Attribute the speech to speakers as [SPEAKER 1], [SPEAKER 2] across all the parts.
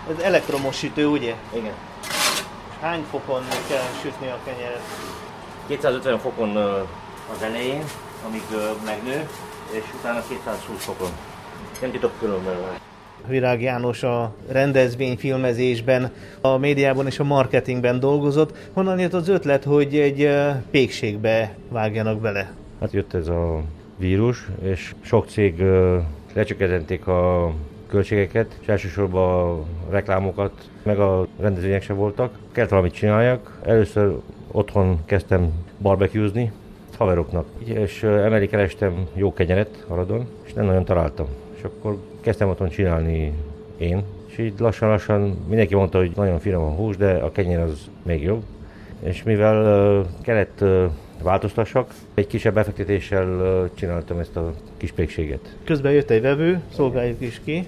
[SPEAKER 1] Ez elektromos sütő, ugye?
[SPEAKER 2] Igen.
[SPEAKER 1] Hány fokon kell sütni a kenyeret?
[SPEAKER 2] 250 fokon az elején, amíg megnő, és utána 220 fokon. Nem titok különben.
[SPEAKER 1] Virág János a rendezvényfilmezésben, a médiában és a marketingben dolgozott. Honnan jött az ötlet, hogy egy pékségbe vágjanak bele?
[SPEAKER 3] Hát jött ez a vírus, és sok cég lecsökkentették a költségeket, és elsősorban a reklámokat, meg a rendezvények sem voltak. Kellett valamit csináljak. Először otthon kezdtem barbecuezni haveroknak, és emellé kerestem jó kenyeret Aradon, és nem nagyon találtam. És akkor kezdtem otthon csinálni én, és így lassan-lassan mindenki mondta, hogy nagyon finom a hús, de a kenyér az még jobb. És mivel kellett változtassak, egy kisebb befektetéssel csináltam ezt a kis pékséget.
[SPEAKER 1] Közben jött egy vevő, szolgáljuk is ki.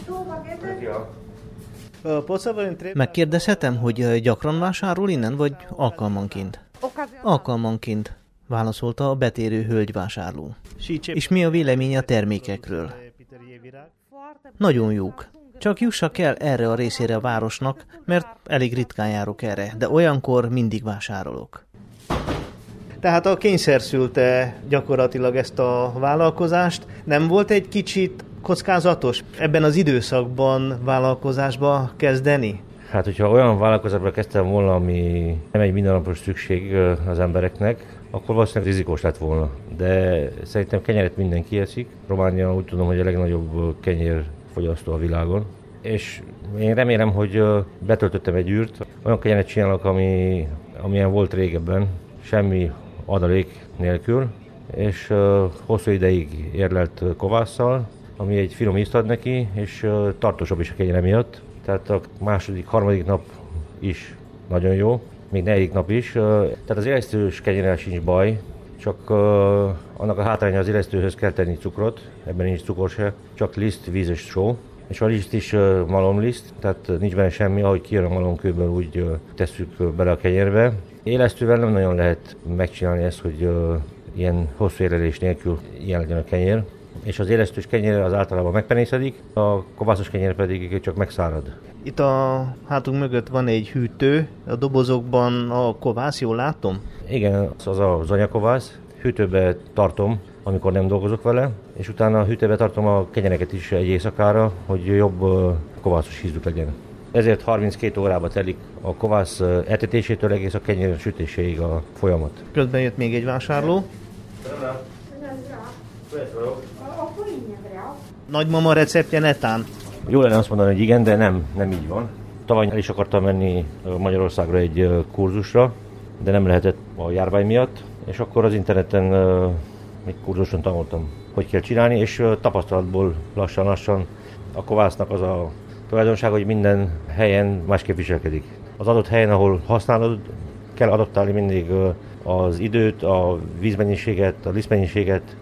[SPEAKER 1] Megkérdezhetem, hogy gyakran vásárol innen, vagy alkalmanként? Alkalmanként, válaszolta a betérő hölgyvásárló. És mi a vélemény a termékekről? Nagyon jók. Csak jussak el erre a részére a városnak, mert elég ritkán járok erre, de olyankor mindig vásárolok. Tehát a kényszer szülte gyakorlatilag ezt a vállalkozást. Nem volt egy kicsit kockázatos ebben az időszakban vállalkozásba kezdeni?
[SPEAKER 3] Hát, hogyha olyan vállalkozásba kezdtem volna, ami nem egy mindennapos szükség az embereknek, akkor valószínűleg rizikós lett volna. De szerintem kenyeret mindenki eszik. Románia úgy tudom, hogy a legnagyobb kenyérfogyasztó a világon. És én remélem, hogy betöltöttem egy űrt. Olyan kenyeret csinálok, amilyen volt régebben, semmi adalék nélkül, és hosszú ideig érlelt kovásszal, ami egy finom ízt ad neki, és tartósabb is a kenyere miatt. Tehát a második, harmadik nap is nagyon jó, még negyedik nap is. Tehát az élesztős kenyérrel sincs baj, csak annak a hátránya, az élesztőhöz kell tenni cukrot, ebben nincs cukor se, csak liszt, víz és só. És a liszt is malomliszt, tehát nincs benne semmi, ahogy kijön a malomkőből, úgy tesszük bele a kenyérbe. Élesztővel nem nagyon lehet megcsinálni ezt, hogy ilyen hosszú érlelés nélkül ilyen legyen a kenyér. És az élesztős kenyér az általában megpenészedik, a kovászos kenyér pedig csak megszárad.
[SPEAKER 1] Itt a hátunk mögött van egy hűtő, a dobozokban a kovász, jól látom?
[SPEAKER 3] Igen, az az anyakovász. Hűtőbe tartom, amikor nem dolgozok vele, és utána a hűtőbe tartom a kenyereket is egy éjszakára, hogy jobb kovászos ízük legyen. Ezért 32 órába telik a kovász etetésétől egész a kenyér sütéséig a folyamat.
[SPEAKER 1] Közben jött még egy vásárló. Nagymama receptje netán?
[SPEAKER 3] Jó lenne azt mondani, hogy igen, de nem így van. Tavaly el is akartam menni Magyarországra egy kurzusra, de nem lehetett a járvány miatt, és akkor az interneten egy kurzuson tanultam, hogy kell csinálni, és tapasztalatból lassan-lassan a kovásznak az a tulajdonság, hogy minden helyen másképp viselkedik. Az adott helyen, ahol használod, kell adaptálni mindig az időt, a vízmennyiséget, a lisztmennyiséget,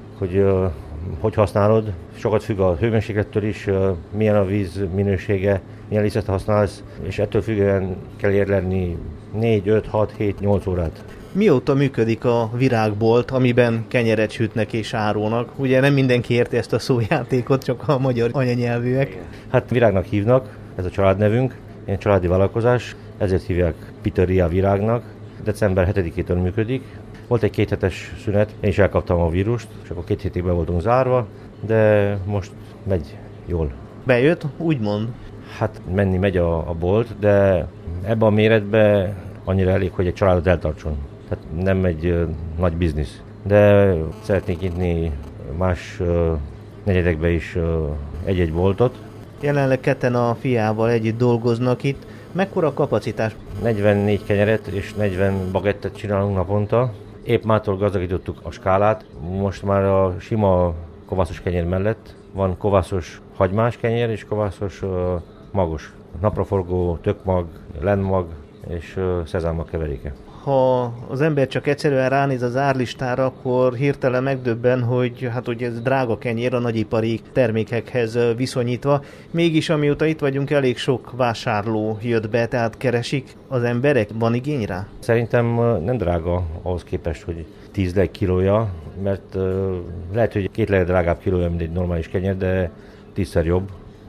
[SPEAKER 3] hogy használod. Sokat függ a hőmérséklettől is, milyen a víz minősége, milyen lisztet használsz, és ettől függően kell érlelni 4, 5, 6, 7, 8 órát.
[SPEAKER 1] Mióta működik a virágbolt, amiben kenyeret sütnek és árulnak? Ugye nem mindenki érti ezt a szójátékot, csak a magyar anyanyelvűek.
[SPEAKER 3] Hát virágnak hívnak, ez a családnevünk, ilyen családi vállalkozás, ezért hívják Pizzeria Virágnak. December 7-től működik. Volt egy 2 hetes szünet, én is elkaptam a vírust, és akkor 2 hétig be voltunk zárva, de most megy jól.
[SPEAKER 1] Bejött, úgymond?
[SPEAKER 3] Hát menni megy a bolt, de ebben a méretben annyira elég, hogy egy családot eltartson. Tehát nem egy nagy biznisz. De szeretnék nyitni más negyedekbe is egy-egy boltot.
[SPEAKER 1] Jelenleg ketten a fiával együtt dolgoznak itt. Mekkora a kapacitás?
[SPEAKER 3] 44 kenyeret és 40 bagettet csinálunk naponta. Épp mától gazdagítottuk a skálát. Most már a sima kovászos kenyér mellett van kovászos hagymás kenyér és kovászos magos. Napraforgó, tökmag, lenmag és szezámmag keveréke.
[SPEAKER 1] Ha az ember csak egyszerűen ránéz az árlistára, akkor hirtelen megdöbben, hogy hát ugye ez drága kenyér a nagyipari termékekhez viszonyítva. Mégis amióta itt vagyunk, elég sok vásárló jött be, tehát keresik az emberek, van igény rá?
[SPEAKER 3] Szerintem nem drága ahhoz képest, hogy 10 leg kilója, mert lehet, hogy 2 leg drágább kilója, mint egy normális kenyér, de 10-szer jobb.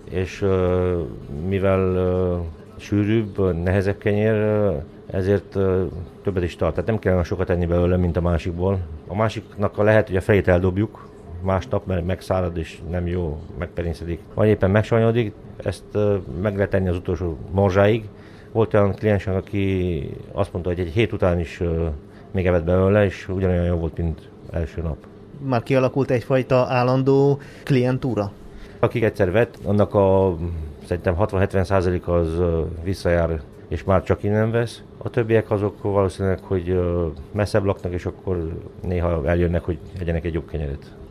[SPEAKER 3] és mivel sűrűbb, nehezebb kenyér, ezért többet is tart. Tehát nem kellene sokat enni belőle, mint a másikból. A másiknak lehet, hogy a fejét eldobjuk másnap, mert megszárad és nem jó, megperinszedik. Vagy éppen megsanyarodik, ezt meg lehet tenni az utolsó morzsáig. Volt olyan kliensünk, aki azt mondta, hogy egy hét után is még evett belőle, és ugyanolyan jó volt, mint első nap.
[SPEAKER 1] Már kialakult egyfajta állandó klientúra?
[SPEAKER 3] Akik egyszer vett, annak szerintem 60-70% az visszajár, és már csak innen vesz. A többiek azok valószínűleg, hogy messzebb laknak, és akkor néha eljönnek, hogy egyenek egy jobb kenyeret.